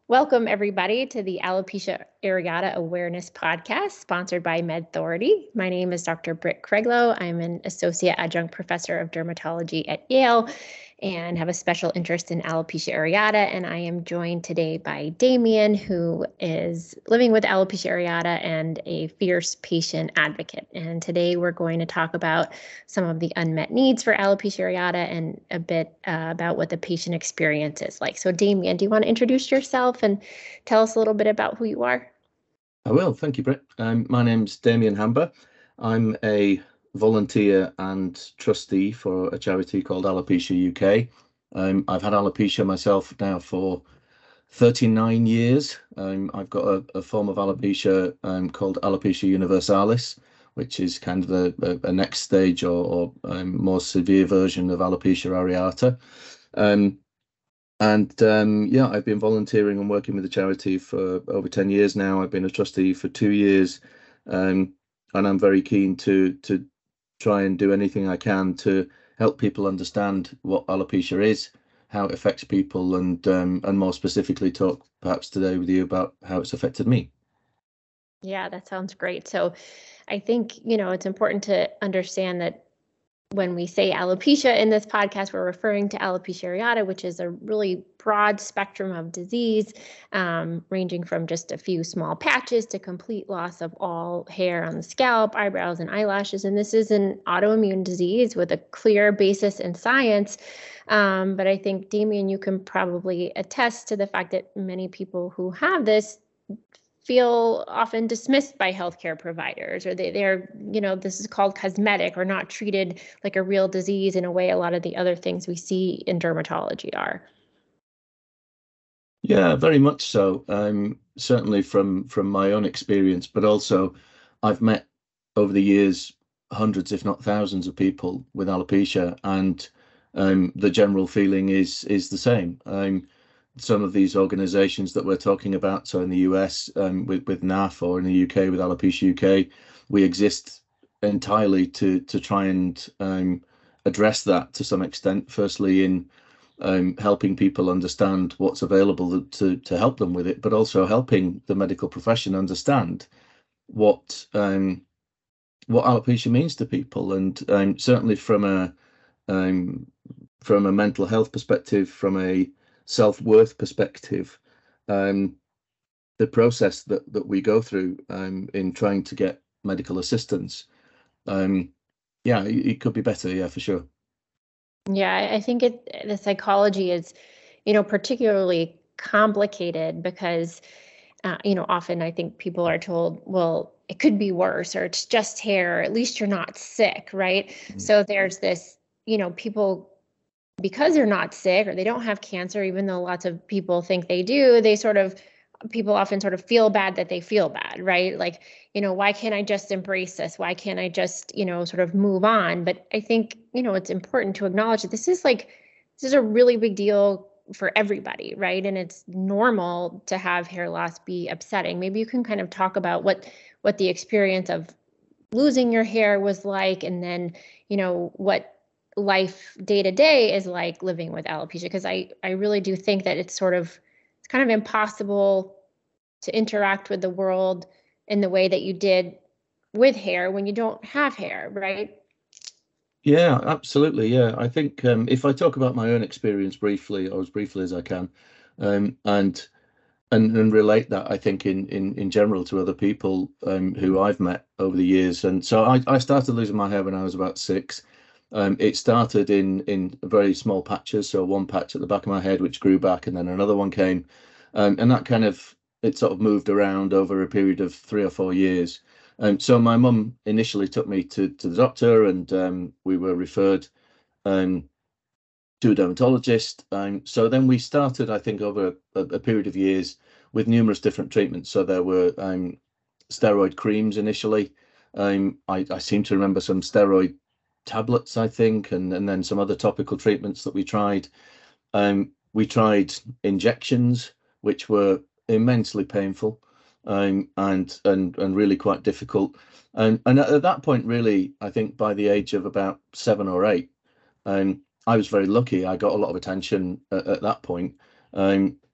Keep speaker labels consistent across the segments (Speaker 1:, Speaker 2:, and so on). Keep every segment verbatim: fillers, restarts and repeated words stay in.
Speaker 1: Welcome, everybody, to the Alopecia Areata Awareness Podcast, sponsored by MedThority. My name is Doctor Britt Craiglow. I'm an Associate Adjunct Professor of Dermatology at Yale and have a special interest in alopecia areata. And I am joined today by Damien, who is living with alopecia areata and a fierce patient advocate. And today we're going to talk about some of the unmet needs for alopecia areata and a bit uh, about what the patient experience is like. So Damien, do you want to introduce yourself and tell us a little bit about who you are?
Speaker 2: I will. Thank you, Britt. Um, my name's Damien Hamber. I'm a volunteer and trustee for a charity called Alopecia U K. Um, I've had alopecia myself now for thirty-nine years. Um, I've got a, a form of alopecia um, called alopecia universalis, which is kind of a, a, a next stage or, or um, more severe version of alopecia areata. Um, And um, yeah, I've been volunteering and working with the charity for over ten years now. I've been a trustee for two years, um, and I'm very keen to to try and do anything I can to help people understand what alopecia is, how it affects people, and um, and more specifically talk perhaps today with you about how it's affected me.
Speaker 1: Yeah, that sounds great. So I think, you know, it's important to understand that when we say alopecia in this podcast, we're referring to alopecia areata, which is a really broad spectrum of disease, um, ranging from just a few small patches to complete loss of all hair on the scalp, eyebrows, and eyelashes. And this is an autoimmune disease with a clear basis in science. Um, but I think, Damien, you can probably attest to the fact that many people who have this feel often dismissed by healthcare providers, or they, they're, you know, this is called cosmetic or not treated like a real disease in a way a lot of the other things we see in dermatology are.
Speaker 2: Yeah, very much so. Um, certainly from from my own experience, but also I've met over the years hundreds, if not thousands, of people with alopecia, and um, the general feeling is is the same. Um, some of these organisations that we're talking about, so in the U S um, with with N A F, or in the U K with Alopecia U K, we exist entirely to to try and um, address that to some extent. Firstly, in um, helping people understand what's available to to help them with it, but also helping the medical profession understand what um, what alopecia means to people, and um, certainly from a um, from a mental health perspective, from a self-worth perspective, um, the process that that we go through um, in trying to get medical assistance, um, yeah, it, it could be better, yeah, for sure.
Speaker 1: Yeah, I think it the psychology is, you know, particularly complicated because, uh, you know, often I think people are told, well, it could be worse, or it's just hair, or at least you're not sick, right?
Speaker 2: Mm.
Speaker 1: So there's this, you know, people, because they're not sick or they don't have cancer, even though lots of people think they do, they sort of, people often sort of feel bad that they feel bad, right? Like, you know, why can't I just embrace this? Why can't I just, you know, sort of move on? But I think, you know, it's important to acknowledge that this is like, this is a really big deal for everybody, right? And it's normal to have hair loss be upsetting. Maybe you can kind of talk about what what the experience of losing your hair was like, and then, you know, what life day to day is like living with alopecia, because I I really do think that it's sort of, it's kind of impossible to interact with the world in the way that you did with hair when you don't have hair, right?
Speaker 2: Yeah, absolutely. Yeah, I think um, if I talk about my own experience briefly, or as briefly as I can, um, and and and relate that, I think in in in general to other people um, who I've met over the years. And so I I started losing my hair when I was about six. Um, it started in in very small patches, so one patch at the back of my head which grew back, and then another one came, um, and that kind of it sort of moved around over a period of three or four years. Um, so my mum initially took me to to the doctor, and um, we were referred um, to a dermatologist. Um, so then we started, I think, over a, a period of years with numerous different treatments. So there were um, steroid creams initially. Um, I, I seem to remember some steroid tablets, I think, and, and then some other topical treatments that we tried. Um, we tried injections, which were immensely painful, um, and and and really quite difficult. And and at that point, really, I think by the age of about seven or eight, um, I was very lucky. I got a lot of attention at, at that point. Um,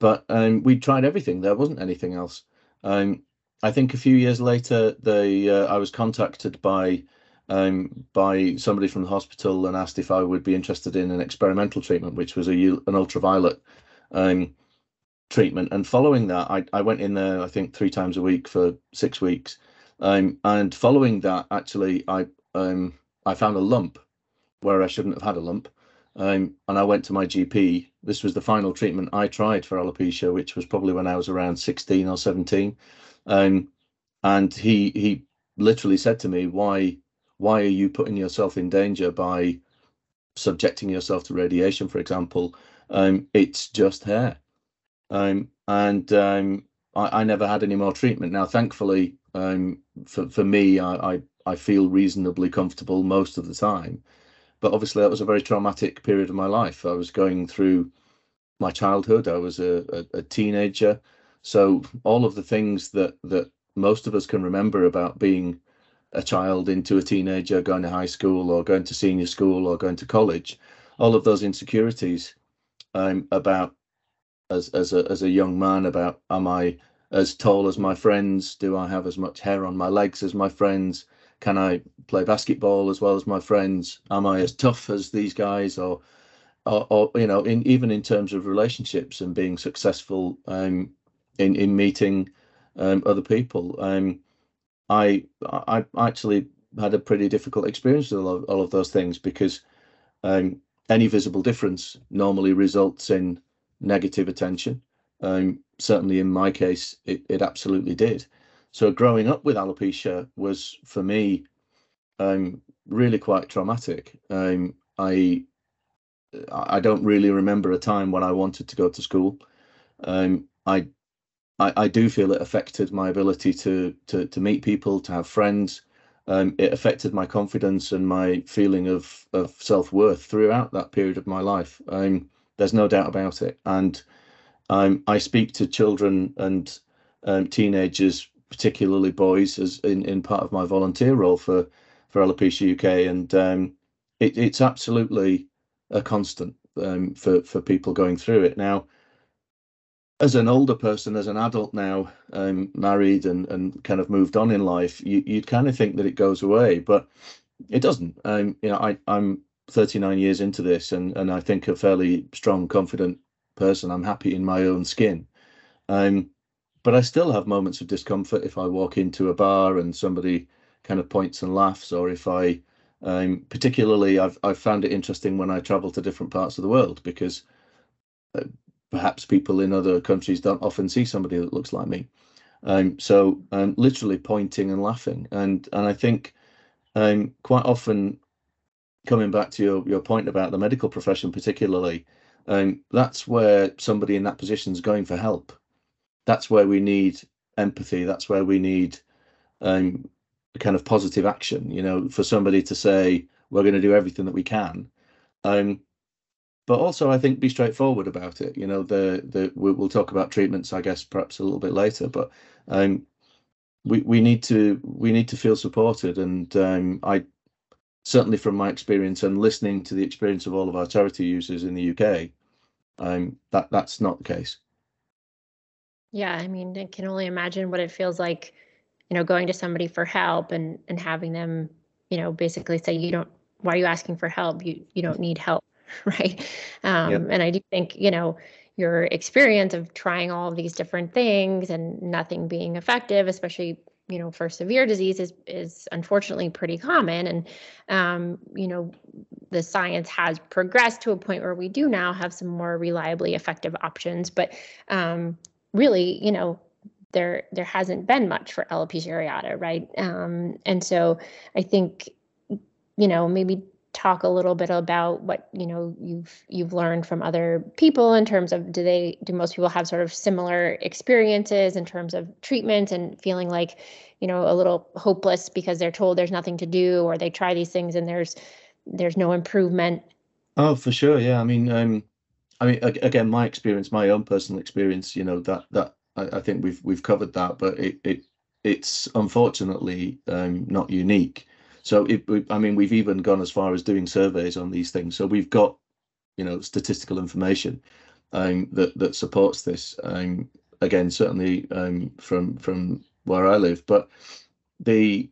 Speaker 2: but um, we tried everything. There wasn't anything else. Um, I think a few years later, they uh, I was contacted by um, by somebody from the hospital and asked if I would be interested in an experimental treatment, which was a an ultraviolet um, treatment. And following that, I, I went in there, I think, three times a week for six weeks. Um, and following that, actually, I um, I found a lump where I shouldn't have had a lump. Um, and I went to my G P. This was the final treatment I tried for alopecia, which was probably when I was around sixteen or seventeen. Um, and he he literally said to me, why why are you putting yourself in danger by subjecting yourself to radiation, for example? Um, it's just hair. Um, and um, I, I never had any more treatment. Now, thankfully, um, for, for me, I, I, I feel reasonably comfortable most of the time. But obviously, that was a very traumatic period of my life. I was going through my childhood. I was a, a, a teenager. So all of the things that, that most of us can remember about being a child into a teenager, going to high school or going to senior school or going to college, all of those insecurities um, about as as a as a young man, about am I as tall as my friends? Do I have as much hair on my legs as my friends? Can I play basketball as well as my friends? Am I as tough as these guys? Or or, or you know, in even in terms of relationships and being successful um, in in meeting um, other people. Um, I I actually had a pretty difficult experience with all of, all of those things because um, any visible difference normally results in negative attention. Um, certainly in my case, it, it absolutely did. So growing up with alopecia was for me um, really quite traumatic. Um, I I don't really remember a time when I wanted to go to school. Um, I, I I do feel it affected my ability to to to meet people, to have friends. Um, it affected my confidence and my feeling of of self-worth throughout that period of my life. Um, there's no doubt about it. And um, I speak to children and um, teenagers, particularly boys, as in, in part of my volunteer role for for Alopecia U K, and um, it, it's absolutely a constant um, for for people going through it now. As an older person, as an adult now, um, married and and kind of moved on in life, you you'd kind of think that it goes away, but it doesn't. Um, you know, I I'm thirty-nine years into this, and and I think a fairly strong, confident person. I'm happy in my own skin. Um, but I still have moments of discomfort if I walk into a bar and somebody kind of points and laughs, or if I, um, particularly, I've I've found it interesting when I travel to different parts of the world because uh, perhaps people in other countries don't often see somebody that looks like me. Um, so um, literally pointing and laughing, and and I think um, quite often coming back to your, your point about the medical profession, particularly, um, that's where somebody in that position is going for help. That's where we need empathy. That's where we need um, kind of positive action, you know, for somebody to say, we're going to do everything that we can. Um, but also, I think, be straightforward about it. You know, the the we'll, we'll talk about treatments, I guess, perhaps a little bit later. But um, we we need to we need to feel supported, and um, I certainly from my experience and listening to the experience of all of our charity users in the U K, um, that that's not the case.
Speaker 1: Yeah, I mean, I can only imagine what it feels like, you know, going to somebody for help and and having them, you know, basically say, you don't, why are you asking for help? You you don't need help, right?
Speaker 2: Yep.
Speaker 1: Um, and I do think, you know, your experience of trying all of these different things and nothing being effective, especially, you know, for severe disease is is unfortunately pretty common. And um, you know, the science has progressed to a point where we do now have some more reliably effective options. But um, really, you know, there there hasn't been much for alopecia areata, right? Um, and so I think, you know, maybe talk a little bit about what, you know, you've you've learned from other people in terms of, do they do most people have sort of similar experiences in terms of treatment and feeling like, you know, a little hopeless because they're told there's nothing to do, or they try these things and there's there's no improvement.
Speaker 2: Oh, for sure. Yeah. I mean, um, I mean, again, my experience, my own personal experience, you know, that that I, I think we've we've covered that, but it it it's unfortunately um, not unique. So it, we, I mean, we've even gone as far as doing surveys on these things. So we've got, you know, statistical information. um, that that supports this. Um, again, certainly um, from from where I live, but the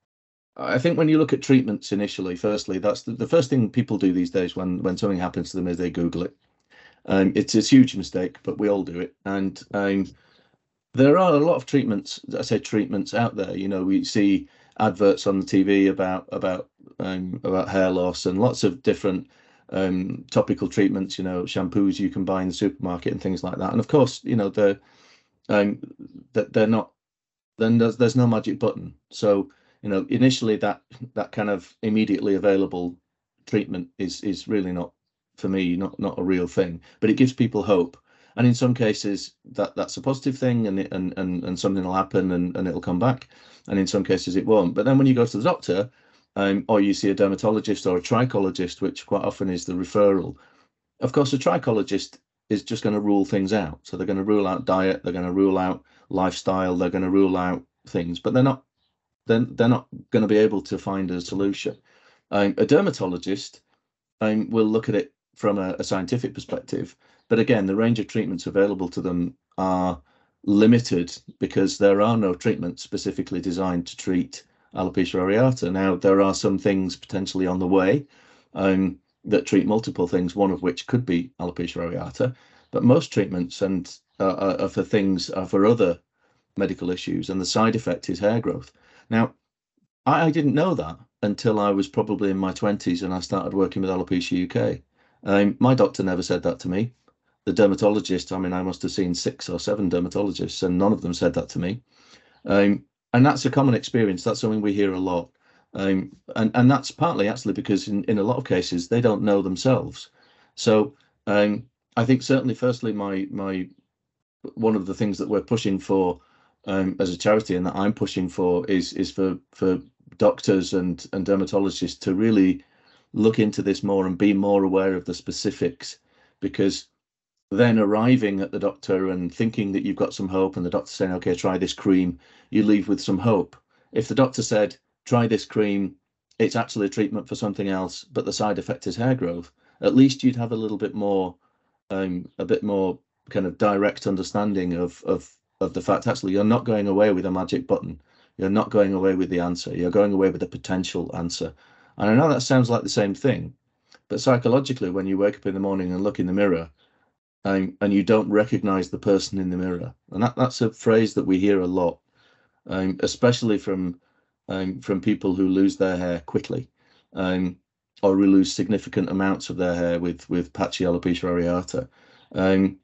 Speaker 2: I think when you look at treatments initially, firstly, that's the, the first thing people do these days when when something happens to them is they Google it. Um, it's a huge mistake, but we all do it. And um, there are a lot of treatments, I say treatments out there. You know, we see adverts on the T V about about um, about hair loss and lots of different um, topical treatments. You know, shampoos you can buy in the supermarket and things like that. And of course, you know, they're um, that they're not. Then there's there's no magic button. So you know, initially that that kind of immediately available treatment is is really not for me not not a real thing. But it gives people hope. And in some cases, that that's a positive thing, and it, and and and something will happen, and and it'll come back. And in some cases, it won't. But then when you go to the doctor, um, or you see a dermatologist or a trichologist, which quite often is the referral, of course, a trichologist is just going to rule things out. So they're going to rule out diet, they're going to rule out lifestyle, they're going to rule out things, but they're not then they're not going to be able to find a solution. Um, a dermatologist um, will look at it from a, a scientific perspective, but again, the range of treatments available to them are limited because there are no treatments specifically designed to treat alopecia areata. Now, there are some things potentially on the way um, that treat multiple things, one of which could be alopecia areata, but most treatments and uh, are for things are for other medical issues, and the side effect is hair growth. Now, I, I didn't know that until I was probably in my twenties and I started working with Alopecia U K. Um, my doctor never said that to me. The dermatologist, I mean, I must have seen six or seven dermatologists, and none of them said that to me. Um, and that's a common experience. That's something we hear a lot. Um, and, and that's partly actually because in, in a lot of cases, they don't know themselves. So um, I think certainly, firstly, my my one of the things that we're pushing for um, as a charity, and that I'm pushing for, is is for for doctors and and dermatologists to really look into this more and be more aware of the specifics, because then arriving at the doctor and thinking that you've got some hope, and the doctor saying, okay, try this cream, you leave with some hope. If the doctor said, try this cream, it's actually a treatment for something else, but the side effect is hair growth, at least you'd have a little bit more um a bit more kind of direct understanding of of of the fact actually you're not going away with a magic button, you're not going away with the answer, you're going away with a potential answer. And I know that sounds like the same thing, but psychologically, when you wake up in the morning and look in the mirror um, and you don't recognize the person in the mirror, and that, that's a phrase that we hear a lot, um, especially from um, from people who lose their hair quickly, um, or who lose significant amounts of their hair with with patchy alopecia areata, um,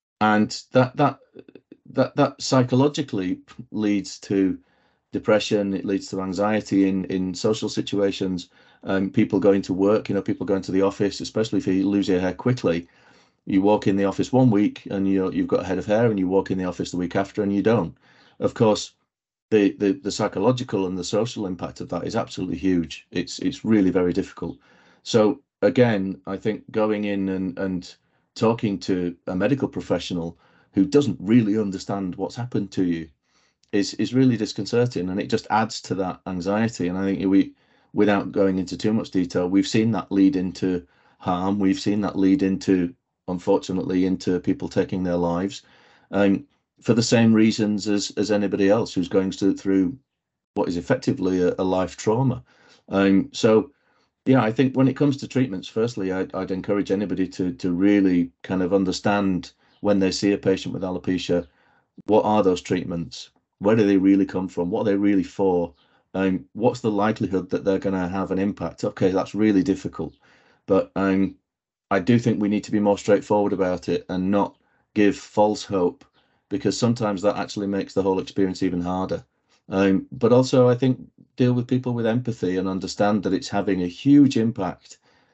Speaker 2: and that that that that psychologically leads to depression. It leads to anxiety in in social situations. Um, people going to work, you know, people going to the office, especially if you lose your hair quickly. You walk in the office one week and you you've got a head of hair, and you walk in the office the week after and you don't. Of course, the, the the psychological and the social impact of that is absolutely huge. It's it's really very difficult. So again, I think going in and and talking to a medical professional who doesn't really understand what's happened to you is is really disconcerting, and it just adds to that anxiety. And I think we, without going into too much detail, we've seen that lead into harm. We've seen that lead into, unfortunately, into people taking their lives. Um, for the same reasons as as anybody else who's going through through what is effectively a, a life trauma. Um, so yeah, I think when it comes to treatments, firstly, I'd, I'd encourage anybody to to really kind of understand when they see a patient with alopecia, what are those treatments? Where do they really come from? What are they really for? Um, what's the likelihood that they're going to have an impact? Okay, that's really difficult, but um, I do think we need to be more straightforward about it and not give false hope, because sometimes that actually makes the whole experience even harder. Um, but also, I think deal with people with empathy and understand that it's having a huge impact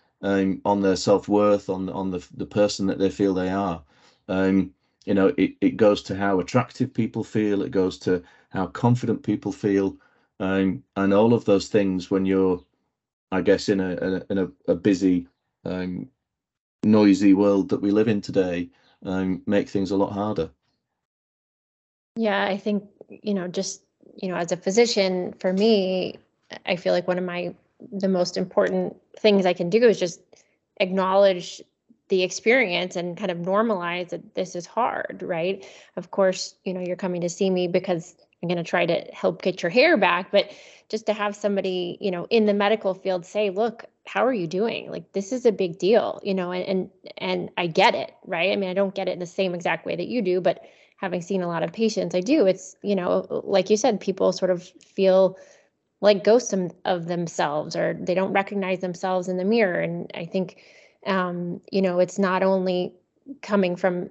Speaker 2: um, on their self-worth, on on the the person that they feel they are. Um, you know, it, it goes to how attractive people feel, it goes to how confident people feel, um, and all of those things when you're, I guess, in a in a, in a, a busy, um, noisy world that we live in today, um, make things a lot harder.
Speaker 1: Yeah, I think, you know, just, you know, as a physician, for me, I feel like one of my the most important things I can do is just acknowledge the experience and kind of normalize that this is hard, right? Of course, you know, you're coming to see me because I'm going to try to help get your hair back, but just to have somebody, you know, in the medical field say, look, how are you doing? Like, this is a big deal, you know, and, and, and I get it, right? I mean, I don't get it in the same exact way that you do, but having seen a lot of patients, I do. It's, you know, like you said, people sort of feel like ghosts of themselves, or they don't recognize themselves in the mirror. And I think, um, you know, it's not only coming from,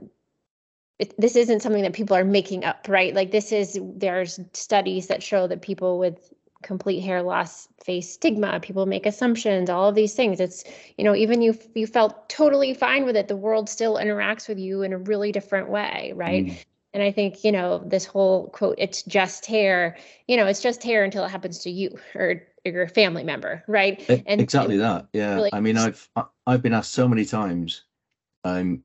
Speaker 1: it, this isn't something that people are making up, right? Like, this is, there's studies that show that people with complete hair loss face stigma, people make assumptions, all of these things. It's, you know, even you, you felt totally fine with it, the world still interacts with you in a really different way, right? Mm. And I think, you know, this whole quote, it's just hair, you know, it's just hair until it happens to you or, or your family member, right?
Speaker 2: And exactly and that. Yeah. Really, I mean, I've I've been asked so many times, um,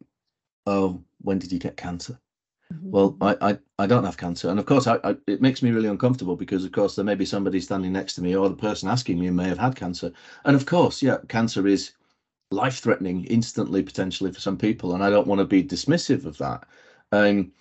Speaker 2: oh, when did you get cancer? Mm-hmm. Well, I, I I don't have cancer, and of course, I, I it makes me really uncomfortable because, of course, there may be somebody standing next to me, or the person asking me may have had cancer, and of course, yeah, cancer is life-threatening instantly, potentially for some people, and I don't want to be dismissive of that. Um,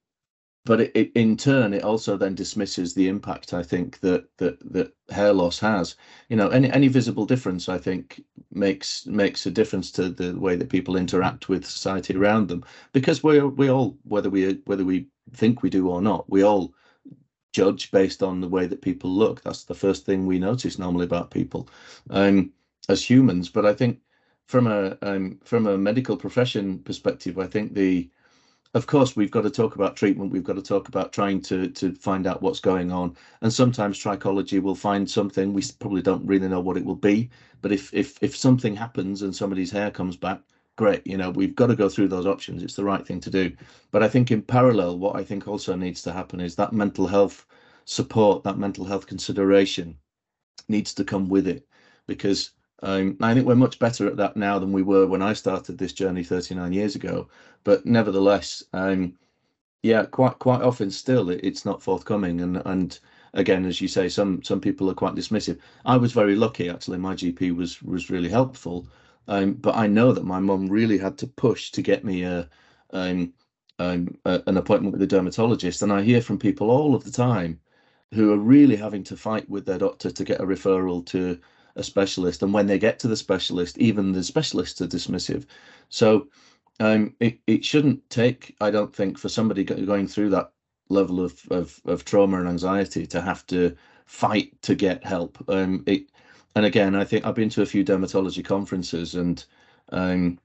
Speaker 2: But it, it, in turn, it also then dismisses the impact, I think, that that that hair loss has. You know, any any visible difference, I think, makes makes a difference to the way that people interact with society around them. Because we we all, whether we whether we think we do or not, we all judge based on the way that people look. That's the first thing we notice normally about people, um, as humans. But I think from a um, from a medical profession perspective, I think the Of course, we've got to talk about treatment. We've got to talk about trying to to find out what's going on. And sometimes trichology will find something. We probably don't really know what it will be. But if if if something happens and somebody's hair comes back, great. You know, we've got to go through those options. It's the right thing to do. But I think in parallel, what I think also needs to happen is that mental health support, that mental health consideration needs to come with it, because Um, I think we're much better at that now than we were when I started this journey thirty-nine years ago. But nevertheless, um, yeah, quite quite often still it, it's not forthcoming. And and again, as you say, some some people are quite dismissive. I was very lucky, actually. My G P was was really helpful. Um, but I know that my mum really had to push to get me a, um, um, a, an appointment with a dermatologist. And I hear from people all of the time who are really having to fight with their doctor to get a referral to a specialist, and when they get to the specialist, even the specialists are dismissive. So um, it it shouldn't take, I don't think, for somebody going through that level of of, of trauma and anxiety to have to fight to get help. Um, it, and again, I think I've been to a few dermatology conferences, and um,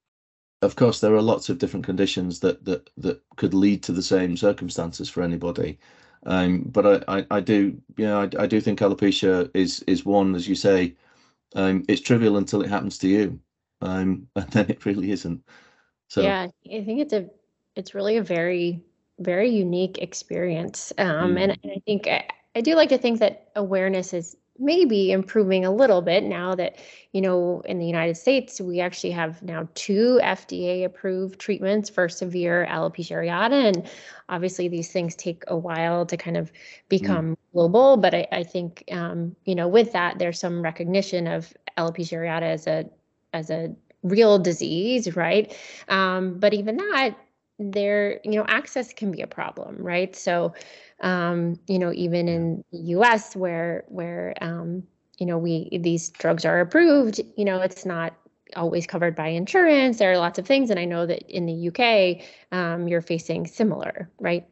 Speaker 2: of course, there are lots of different conditions that that that could lead to the same circumstances for anybody. Um, but I, I, I do, you know, I, I do think alopecia is is one, as you say, um, it's trivial until it happens to you, um, and then it really isn't. So
Speaker 1: yeah, I think it's a, it's really a very, very unique experience, um, mm. and, and I think I, I do like to think that awareness is maybe improving a little bit now that, you know, in the United States, we actually have now two F D A approved treatments for severe alopecia areata. And obviously these things take a while to kind of become mm. global. But I, I think, um, you know, with that, there's some recognition of alopecia areata as a, as a real disease, right? Um, but even that, there, you know, access can be a problem, right? So, um, you know, even in the U S where, where, um, you know, we, these drugs are approved, you know, it's not always covered by insurance. There are lots of things. And I know that in the U K, um, you're facing similar, right?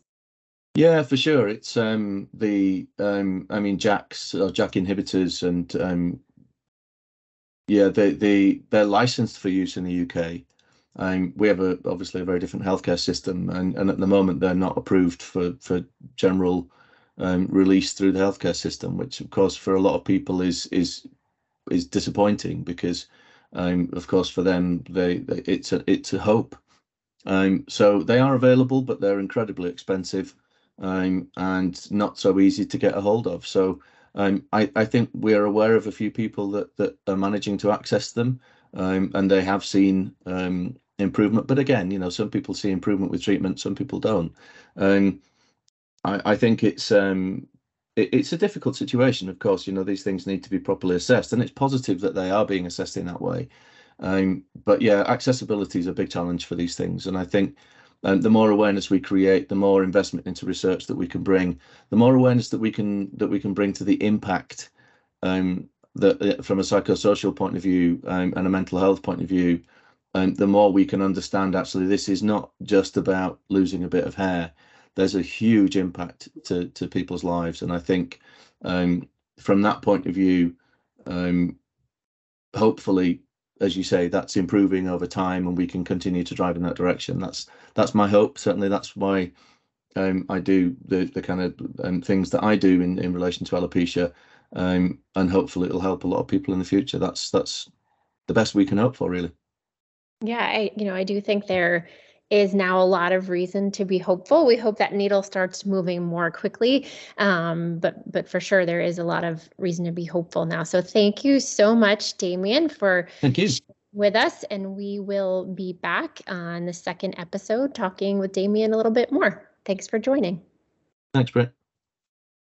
Speaker 2: Yeah, for sure. It's, um, the, um, I mean, JAKs or JAK inhibitors, and, um, yeah, they, they, they're licensed for use in the U K. Um, we have a, obviously a very different healthcare system, and, and at the moment they're not approved for for general um, release through the healthcare system, which of course for a lot of people is is is disappointing, because um, of course for them they, they it's a it's a hope. Um, so they are available, but they're incredibly expensive, um, and not so easy to get a hold of. So um, I I think we're aware of a few people that that are managing to access them. Um, and they have seen um, improvement. But again, you know, some people see improvement with treatment, some people don't. Um, I, I think it's um, it, it's a difficult situation. Of course, you know, these things need to be properly assessed, and it's positive that they are being assessed in that way. Um, but yeah, accessibility is a big challenge for these things. And I think um, the more awareness we create, the more investment into research that we can bring, the more awareness that we can that we can bring to the impact um, that uh, from a psychosocial point of view um, and a mental health point of view, um, the more we can understand actually this is not just about losing a bit of hair. There's a huge impact to to people's lives, and I think um, from that point of view, um, hopefully, as you say, that's improving over time, and we can continue to drive in that direction. That's that's my hope. Certainly, that's why um, I do the the kind of um, things that I do in in relation to alopecia, um, and hopefully it'll help a lot of people in the future. That's that's the best we can hope for, really.
Speaker 1: Yeah, I, you know, I do think there is now a lot of reason to be hopeful. We hope that needle starts moving more quickly. Um, but but for sure there is a lot of reason to be hopeful now. So thank you so much, Damien, for
Speaker 2: Thank you.
Speaker 1: with us. And we will be back on the second episode talking with Damien a little bit more. Thanks for joining.
Speaker 2: Thanks, Brett.